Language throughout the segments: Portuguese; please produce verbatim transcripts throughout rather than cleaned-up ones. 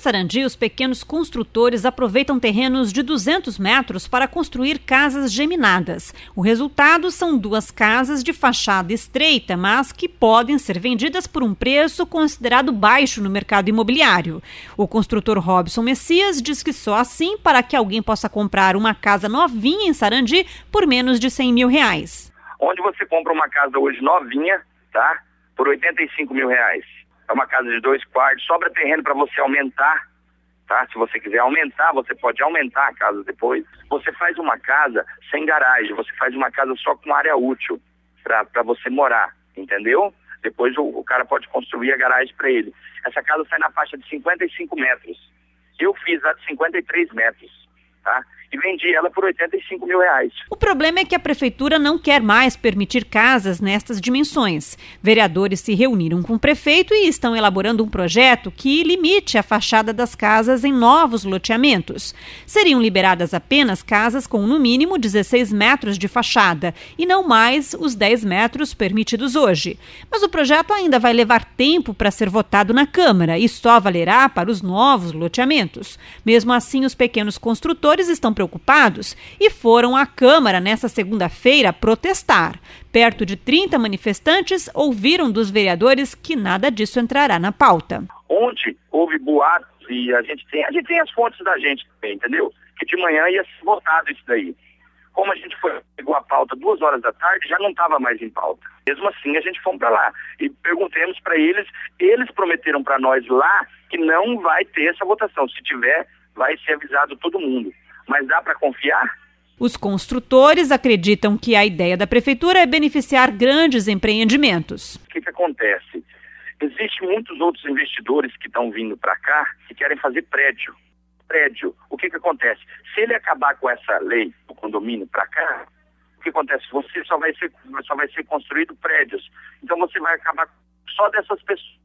Sarandi, os pequenos construtores aproveitam terrenos de duzentos metros para construir casas geminadas. O resultado são duas casas de fachada estreita, mas que podem ser vendidas por um preço considerado baixo no mercado imobiliário. O construtor Robson Messias diz que só assim para que alguém possa comprar uma casa novinha em Sarandi por menos de cem mil reais. Onde você compra uma casa hoje novinha, tá? Por oitenta e cinco mil reais. É uma casa de dois quartos, sobra terreno para você aumentar, tá? Se você quiser aumentar, você pode aumentar a casa depois. Você faz uma casa sem garagem, você faz uma casa só com área útil para você morar, entendeu? Depois o, o cara pode construir a garagem para ele. Essa casa sai na faixa de cinquenta e cinco metros. Eu fiz a de cinquenta e três metros, tá? E vendi ela por oitenta e cinco mil reais. O problema é que a prefeitura não quer mais permitir casas nestas dimensões. Vereadores se reuniram com o prefeito e estão elaborando um projeto que limite a fachada das casas em novos loteamentos. Seriam liberadas apenas casas com no mínimo dezesseis metros de fachada e não mais os dez metros permitidos hoje. Mas o projeto ainda vai levar tempo para ser votado na Câmara e só valerá para os novos loteamentos. Mesmo assim, os pequenos construtores estão preocupados e foram à Câmara nesta segunda-feira protestar. Perto de trinta manifestantes ouviram dos vereadores que nada disso entrará na pauta. Ontem houve boatos e a gente tem, a gente tem as fontes da gente também, entendeu? Que de manhã ia ser votado isso daí. Como a gente foi, pegou a pauta duas horas da tarde, já não estava mais em pauta. Mesmo assim, a gente foi para lá e perguntemos para eles, eles prometeram para nós lá que não vai ter essa votação. Se tiver, vai ser avisado todo mundo. Mas dá para confiar? Os construtores acreditam que a ideia da prefeitura é beneficiar grandes empreendimentos. O que, que acontece? Existem muitos outros investidores que estão vindo para cá que querem fazer prédio. Prédio, o que, que acontece? Se ele acabar com essa lei do condomínio para cá, o que acontece? Você só vai ser, só vai ser construído prédios. Então você vai acabar só dessas pessoas.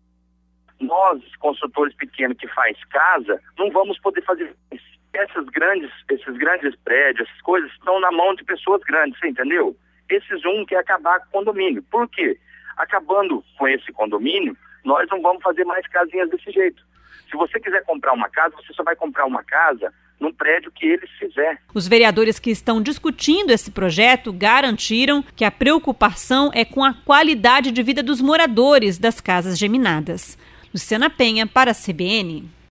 Nós, construtores pequenos que faz casa, não vamos poder fazer isso. Essas grandes, esses grandes prédios, essas coisas estão na mão de pessoas grandes, você entendeu? Esses um quer acabar com o condomínio. Por quê? Acabando com esse condomínio, nós não vamos fazer mais casinhas desse jeito. Se você quiser comprar uma casa, você só vai comprar uma casa num prédio que eles fizer. Os vereadores que estão discutindo esse projeto garantiram que a preocupação é com a qualidade de vida dos moradores das casas geminadas. Luciana Penha, para a C B N.